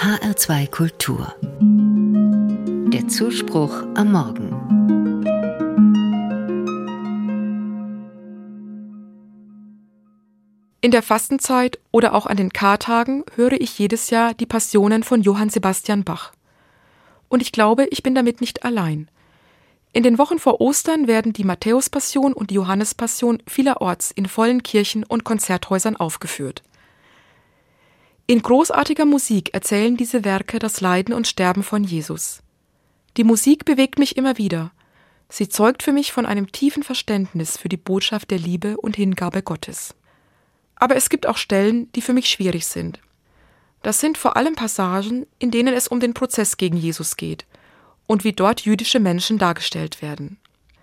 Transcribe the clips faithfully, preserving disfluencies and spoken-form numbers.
H R zwei Kultur. Der Zuspruch am Morgen. In der Fastenzeit oder auch an den Kartagen höre ich jedes Jahr die Passionen von Johann Sebastian Bach. Und ich glaube, ich bin damit nicht allein. In den Wochen vor Ostern werden die Matthäus-Passion und die Johannes-Passion vielerorts in vollen Kirchen und Konzerthäusern aufgeführt. In großartiger Musik erzählen diese Werke das Leiden und Sterben von Jesus. Die Musik bewegt mich immer wieder. Sie zeugt für mich von einem tiefen Verständnis für die Botschaft der Liebe und Hingabe Gottes. Aber es gibt auch Stellen, die für mich schwierig sind. Das sind vor allem Passagen, in denen es um den Prozess gegen Jesus geht und wie dort jüdische Menschen dargestellt werden.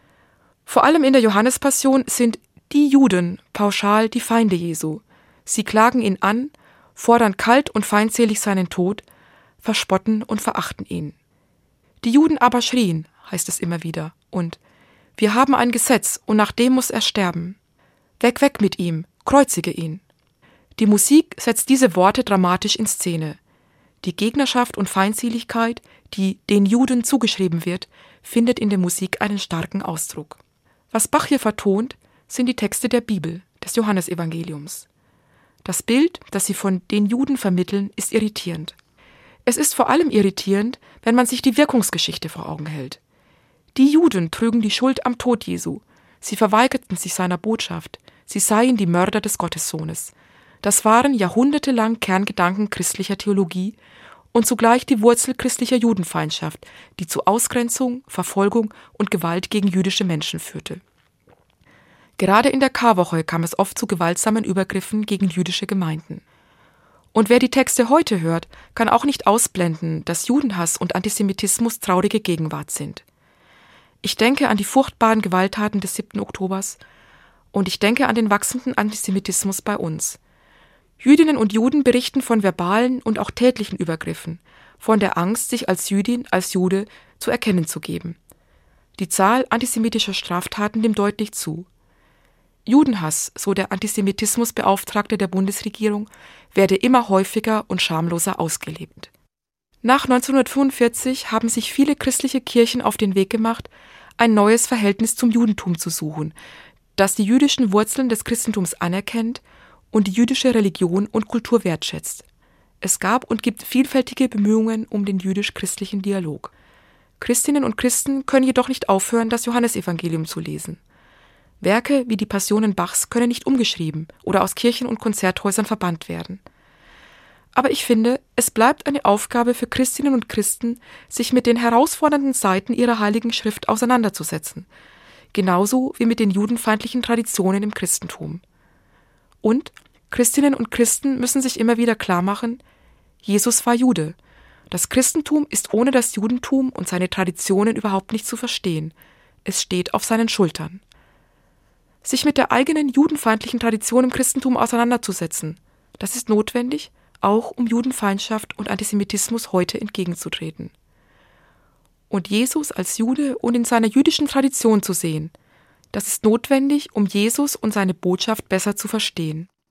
Vor allem in der Johannespassion sind die Juden pauschal die Feinde Jesu. Sie klagen ihn an, fordern kalt und feindselig seinen Tod, verspotten und verachten ihn. Die Juden aber schrien, heißt es immer wieder, und wir haben ein Gesetz und nach dem muss er sterben. Weg, weg mit ihm, kreuzige ihn. Die Musik setzt diese Worte dramatisch in Szene. Die Gegnerschaft und Feindseligkeit, die den Juden zugeschrieben wird, findet in der Musik einen starken Ausdruck. Was Bach hier vertont, sind die Texte der Bibel, des Johannesevangeliums. Das Bild, das sie von den Juden vermitteln, ist irritierend. Es ist vor allem irritierend, wenn man sich die Wirkungsgeschichte vor Augen hält. Die Juden trügen die Schuld am Tod Jesu. Sie verweigerten sich seiner Botschaft. Sie seien die Mörder des Gottessohnes. Das waren jahrhundertelang Kerngedanken christlicher Theologie und zugleich die Wurzel christlicher Judenfeindschaft, die zu Ausgrenzung, Verfolgung und Gewalt gegen jüdische Menschen führte. Gerade in der Karwoche kam es oft zu gewaltsamen Übergriffen gegen jüdische Gemeinden. Und wer die Texte heute hört, kann auch nicht ausblenden, dass Judenhass und Antisemitismus traurige Gegenwart sind. Ich denke an die furchtbaren Gewalttaten des siebten Oktobers und ich denke an den wachsenden Antisemitismus bei uns. Jüdinnen und Juden berichten von verbalen und auch tätlichen Übergriffen, von der Angst, sich als Jüdin, als Jude zu erkennen zu geben. Die Zahl antisemitischer Straftaten nimmt deutlich zu. Judenhass, so der Antisemitismusbeauftragte der Bundesregierung, werde immer häufiger und schamloser ausgelebt. Nach neunzehnhundertfünfundvierzig haben sich viele christliche Kirchen auf den Weg gemacht, ein neues Verhältnis zum Judentum zu suchen, das die jüdischen Wurzeln des Christentums anerkennt und die jüdische Religion und Kultur wertschätzt. Es gab und gibt vielfältige Bemühungen um den jüdisch-christlichen Dialog. Christinnen und Christen können jedoch nicht aufhören, das Johannesevangelium zu lesen. Werke wie die Passionen Bachs können nicht umgeschrieben oder aus Kirchen und Konzerthäusern verbannt werden. Aber ich finde, es bleibt eine Aufgabe für Christinnen und Christen, sich mit den herausfordernden Seiten ihrer Heiligen Schrift auseinanderzusetzen, genauso wie mit den judenfeindlichen Traditionen im Christentum. Und Christinnen und Christen müssen sich immer wieder klarmachen, Jesus war Jude. Das Christentum ist ohne das Judentum und seine Traditionen überhaupt nicht zu verstehen. Es steht auf seinen Schultern. Sich mit der eigenen judenfeindlichen Tradition im Christentum auseinanderzusetzen, das ist notwendig, auch um Judenfeindschaft und Antisemitismus heute entgegenzutreten. Und Jesus als Jude und in seiner jüdischen Tradition zu sehen, das ist notwendig, um Jesus und seine Botschaft besser zu verstehen.